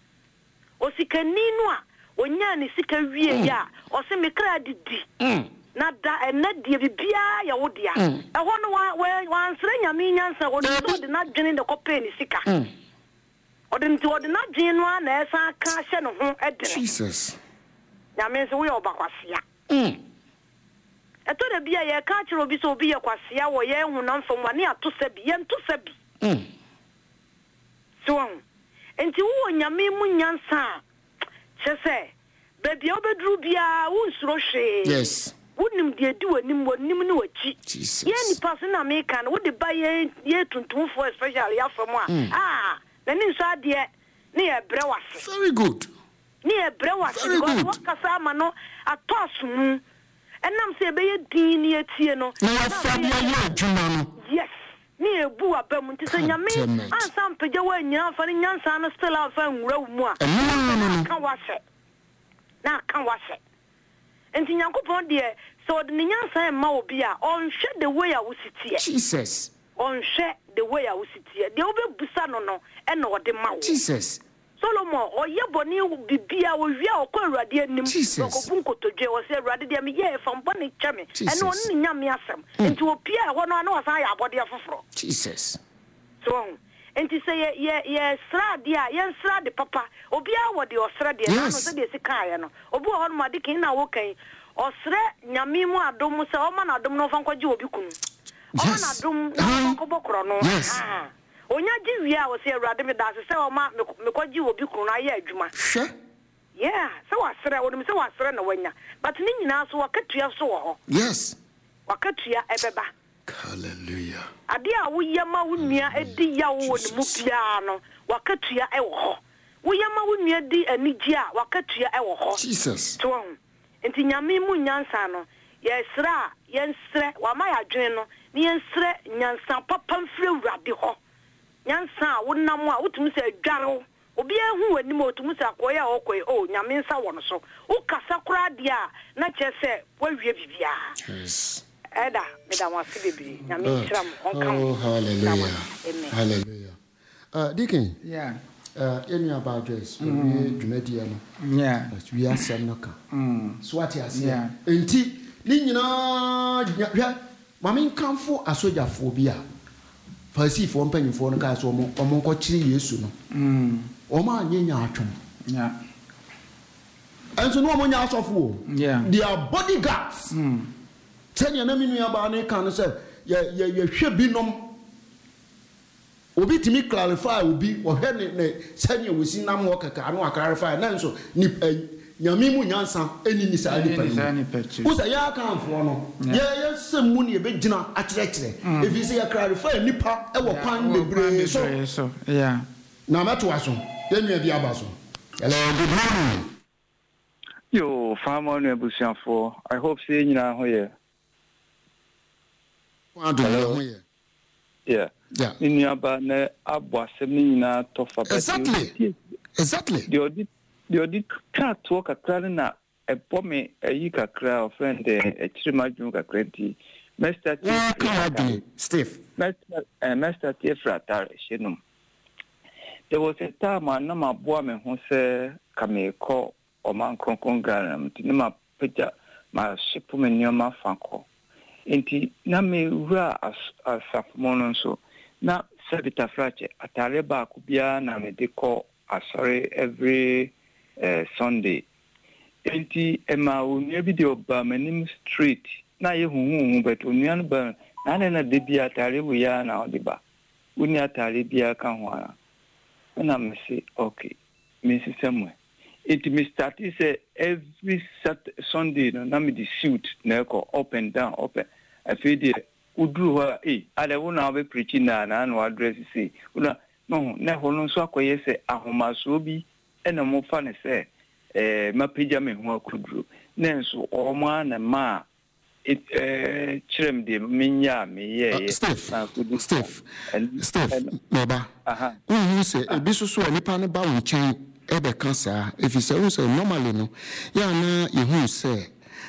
o sikani no a onya ni sika wie ya o se me kra didi mm na da ena die bibia ya wo dia e ho no wa wa ansre nyame nyansa wo no de na dwene de kope ni sika o de nti o de na dwene no na esa ka hye no ho edere Jesus nyame se wo ya obakwasia mm eto de bia ye ka kiro bi so obi ye kwasia wo ye hu na mfom wane ato sabi ye nto sabi mm so enti wo nyame mu nyansa chese baby obedru bia wo nsuro hwe yes wonim de di wanim wanim ne wachi Jesus ye ni pass na me kan wo de ba ye ye tuntum for especially afam a ah na ni nso ade ne ye bre wase very good ne ye bre wase because what kasa ma no ato asum enam se be ye din ne etie no na fa bia ye adwuma no yes ne ebu abam nti se nyame ansam pege wa nyina fa ne nyansa no still afa nwura wu mu a kan wase na kan wase enti nyankopon de so de nyansa ma obi a on hwe the way a wositie Jesus on hwe the way a wositie de obebusa no no e na ode ma wo Jesus Solomon oye boni bibia wo wi a okọ awurade anim okọ nkotodwe wo se awurade de me ye fam boni kyame e no ni nyame asem enti opia ho no na wasan ya abode afoforo Jesus so enti se ye ye ye sra de a ye sra de papa obia wo de osra de na no se de sika ye no obu ho no ma de kin na wo kan osre nyame mu adom se o ma na adom no fa nkwaje obi kunu o ma na adom na ko bokoro no ah onya ji wi a wo se awurade me da se o ma me kwaje obi kunu na ye adwuma hwe yeah se wasre wo me se wasre na wanya but ni nyina so wakatua so wo ho yes wakatua ebeba hallelujah ade a wo yema wo nua edi ya wo ne mu pia no wakatua e wo ho wo yema wo nua di anigi a wakatua e wo ho Jesus to enti nyame mu nyansa no yesra yensre wa ma ya dwen no ni yensre nyansa papa mfre wurade ho nyansa wo nam a wotumi se adware obi ehu wani mo wotumi se akoya okoi o nyame nsa wo no so wo kasa kora de a na chese wa wie bibia yes Eda, me da wasi bebre. Nyame chiram onka. Oh, hallelujah. Hallelujah. Uh, Deacon. Yeah. Uh, any about this? We do not hear. Yeah. We are some knocker. Mm. Swati as yeah. Inti, Nina, Mammy come for a soldier phobia. For see for penny for the guys or Monco Chi, yes, no. Mm. Or my Yatum. Yeah. And so no one else of war. Yeah. They are bodyguards. Mm. Ten your name about a can say, yeah, yeah, you should be no. Obi to me clarify will be or head send you we see no more can clarify and so nip Yamimu Yansan any Nisani. Who's a ya can for no? Yeah, yes, some money a bit dinner at lecture. If you say a clarify nipa, I will find the brain. So, yeah. Now, that was one. Then you be a basso. Hello, good morning. Yo, farmer Nebusian for. I hope seeing you now here. Hello. Yeah. Yeah. In your banner, Abwa Semina Tofa. Exactly. Exactly. The audit, the audit can't talk a clarina, a pommy, a yika crowd, friend, a chimajunga cranty. Master Steve. Master Tiefratar, Shenum. There was a time I know my woman who said, come a call or man concongranum, Tinema Peja, my shipwoman near my fanco. Inti Nami Ra as a Safomonon so. Na Sabita Frache, Atareba Kubia, Namedeco, sorry, every uh, Sunday. Inti Emma Unyabidio Bamanim Street, na you but Unyan Burn, Nana Dibia Taribia now Diba. Unya Taribia Kanwana. And I say, okay, Missus Samuel. It may start say every Saturday, Sunday, no, Nami the suit, Neko, up and down, open. I feel the Udru, eh, I don't know be preaching now, and I address say, Una, no, never no so quiet say, Ahoma Sobi, and a more funny say, eh, my pajama who could do. Nenso, or man and ma, it, eh, trim the minya, me, yeah, Steve, Steve, Steve, Neba, aha, who say, a bishop so any pan about in chain, ever cancer, if you say, also normally, no, yeah, now you say,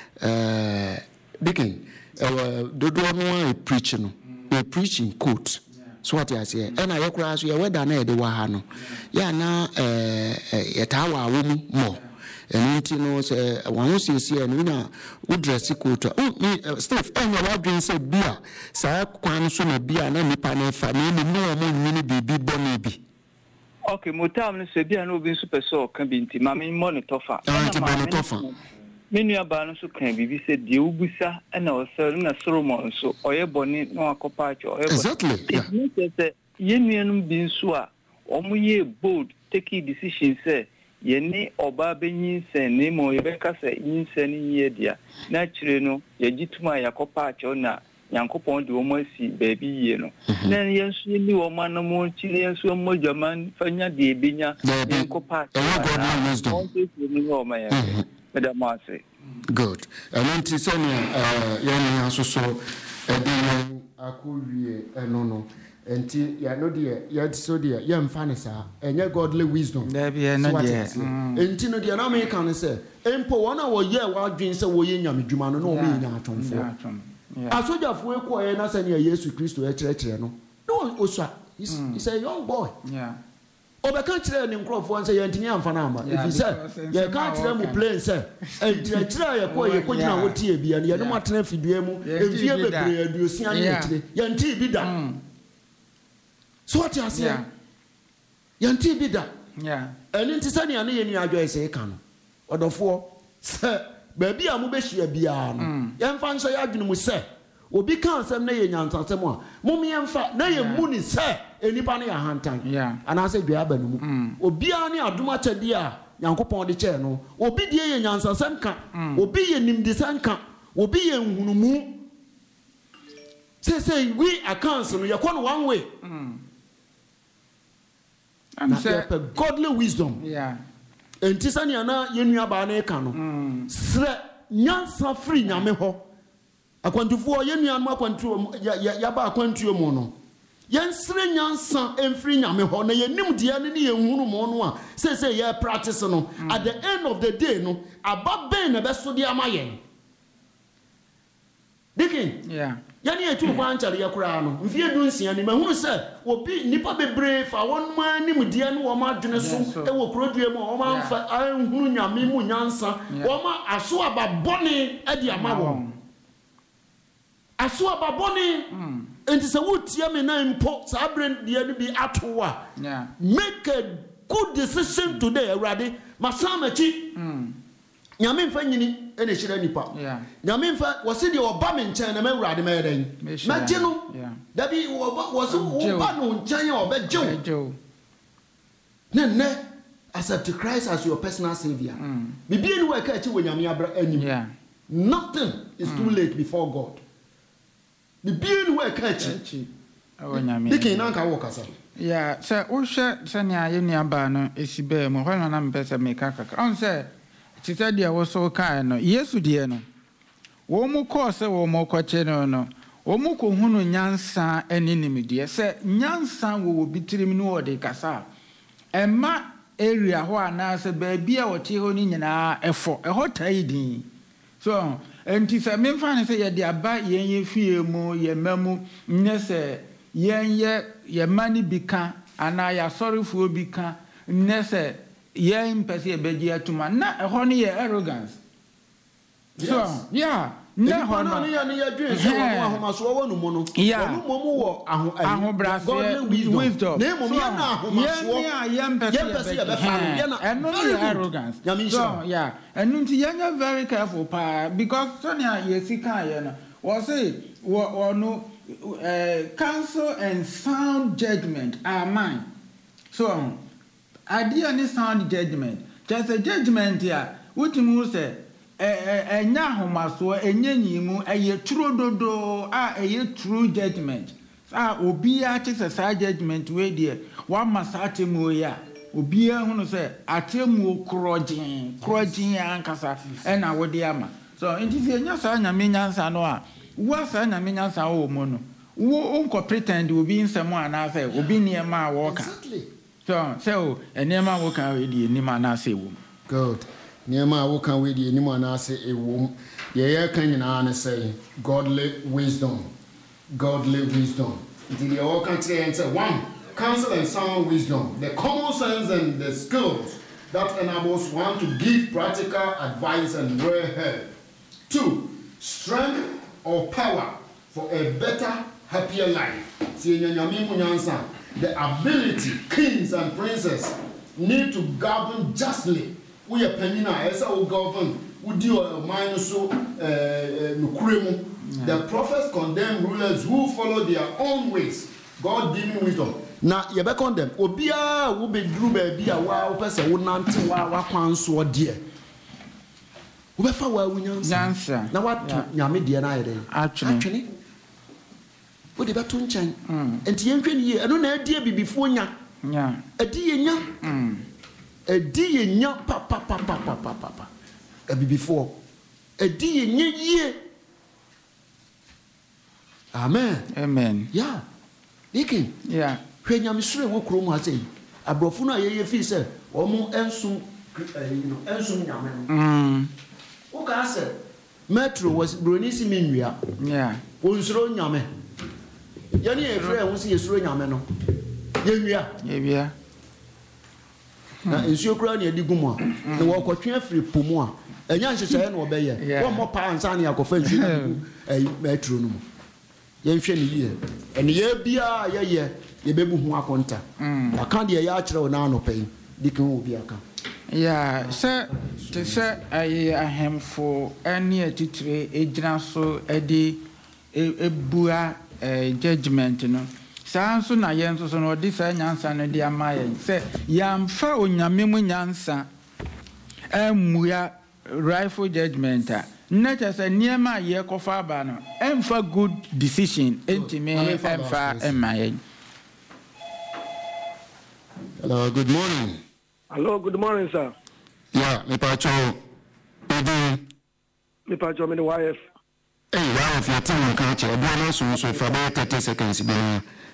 uh, Dickon. Uh, the one preaching, we preaching quote. So what I say, and I cross you whether I the Wahano. Yeah, now, uh, at our woman more. And you know, say, one who sees here and we know, would dress a quote. Oh, me, Steph, and your wife didn't say beer. So I can't soon a beer and any panel family, no more mini baby, bonny be. Okay, Motam said, be an open super so can be intimate, mammy monitor. Monitor. Many about so can be said, the Ubusa and our certain Solomon, so or a bonnet, no a copacho, or exactly. It's Yenian being swa, or ye bold, taking decisions, say, Yenny or Babin, say, name or Rebecca, say, in sending ye dear. Naturally, no, Yajituma, Yacopacho, na, Yankopon, the almost see baby, you know. Then, yes, you knew a man more Chilean, so more German, Fanya de Bina, Yancopacho. Madam Marcy. Good. And then to say, uh, young also so a demon, a cool year, and no, no. And ya no dear, yet so dear, young Fanessa, and your godly wisdom. There be another. And Tino, the American say, Empo, one hour year while drinks away in Yamijumano, no me not on four. I saw your four quiet and I said, yes, Christ to a church, no. No, Osa, he's a young boy. Yeah. Oba can't tell him crop once a yantian fanama. If he said, you can't tell him plain, sir. And try a boy, you put out what tea be, and you don't want to have to do him. If you ever do, you see, Yanti be done. So what you say? Yanti be done. Yeah. And into Sunny and any address a can. Or the four, sir, baby, I'm Mubeshi a bian. Young fancy argument, sir. Obi kan sem na ye nyansa sem a mummy emfa na ye muni se enipa na ya hantan ana se dua ba no mu obi a ne adoma chede a yankopon de che no obi de ye nyansa sem ka obi ye nimdi sem ka obi ye nhunumu say say we accounts no ye kon one way and say godly wisdom yeah enti na na ye nua ba na e ka no sre nyansa free nyame ho akwantufuo yenuanu akwantuo ya ba akwantuo mu no yensre nyansa emfiri nyame ho na yenim de ne ne yenhunu mo no a say say ye practice no at the end of the day no aba ben na beso de amayen dikin yeah yani etu kwa nchare ya kura no mfie du nsia ni mahunu se obi nipa bebre fa won ma ni mudie no wo ma dwene so e wo kurodue mu wo ma mfa anhunu nyame mu nyansa wo ma aso ababone ade ama wo aso ababone enti se wotie me na impo sa brand de bi atowa make a good decision today Awurade masamachi nyame mfa nyini ene hira nipa nyame mfa wose de oba me nchen na Awurade ma yeden magye no da bi wose oba no nchen ya obegye ne ne accept Christ as your personal savior bibie ni wa ka chi wo nyame abra anim nothing is too late before God bibie ni wa ka chi awo nyame dikin na nka wo kasa ya se o hwe se ne aye nua ba no esibe mo hwe na mpese meka kaka on se tita dia wo so kan no Yesu die no wo mu ko se wo mo ko che no no wo mu ko hunu nyansa aninim die se nyansa wo wo bitirim no wo de kasa ema area ho ana se ba bia wo te ho ni nyina efo e ho tai din so enti se me fa ne se ye de aba yen ye fie mu ye mamu ne se yen ye ye mani bika ana ya sorryfo bika ne se yen pese e beji atuma na e ho ne ye arrogance so yeah na ho no ne ya ne ya dwen so wo ahomaso wo no mu no wo mo mu wo aho ahobrase wisdom na mo ya na ahomaso ya yen pese e be fa no ya na eno ne arrogance so yeah enu nti ya very careful pa because so ne ye sika ye no wo say wo no counsel and sound judgment are mine so idea ni sound judgment just a judgment ya utimu say enya homaso enye nyimu eye true dodo a eye true judgment a obi a chese sa judgment we there one masate mu ya obi a hunu say atemu krojin krojin ankasa e na wode ama so enti se enya sa nyame nyansa no a wo sa nyame nyansa wo mo no wo unko pretend obi nsemo ana say obi niema a wo ka so so enema wo ka we die nima na say wo good niema wo ka we die nima na say e wo ye ye kan nyina na say godly wisdom godly wisdom the all can say one counsel and sound wisdom the common sense and the skills that enables one to give practical advice and real help. Two, strength or power for a better happier life. The ability kings and princes need to govern justly. We are penina as our govern would do a minus so the prophets condemn rulers who follow their own ways. God giving wisdom. Now you be condemn. Obia will be drew baby a wow person would not wa kwan so dear. We fa wa wunyansa. Na what nyame de na ire. Actually. We dey beto nchan. Enti yen hwani ye eno na adie bibifo nya. Nya. Adi ye nya. Mm. Adi ye nya pa pa pa pa pa pa pa. E bibifo. Adi ye nya ye. Amen. Amen. Yeah. Dikin. Yeah. Hwe nyame sure wo krom ha sei. Abrofo no ayeye fi se omo ensum you know ensum nyame no. Mm. Wo ka se metro was bronisi minwia. Yeah. Onsuro nyame. Yani e frɛ wo se yesuro nyame no. Yenwia. Yewia. Na nsuo kura na edi gumu a. Na wo kɔtwe afiri pomu a. Enya nhyehyɛ na obɛyɛ. Wo mo pa ansa na yakɔfa nsuo eh metro no mu. Yenhwɛ ne yie. Ene ye bia ye ye ye bebu hu akonta. Mm. Aka de ye akyerɛ wo na anɔpɛn. Dikin obi aka. Yeah, sir, to say I ahemfo any atitire egyina so edi ebua judgment no. Saa nso na ye nso so no odi sa nyansa no di amaye. Say yamfa onyame mu nyansa emua rightful judgment a. Nature say niema ye kofa aba no. Emfa good decision entime emfa emaye. Hello, good morning. Hello, good morning, sir. Yeah, me pacho. Odi. Me pacho me the wife. Hey, wife, your team can catch. I don't know so so for about thirty seconds.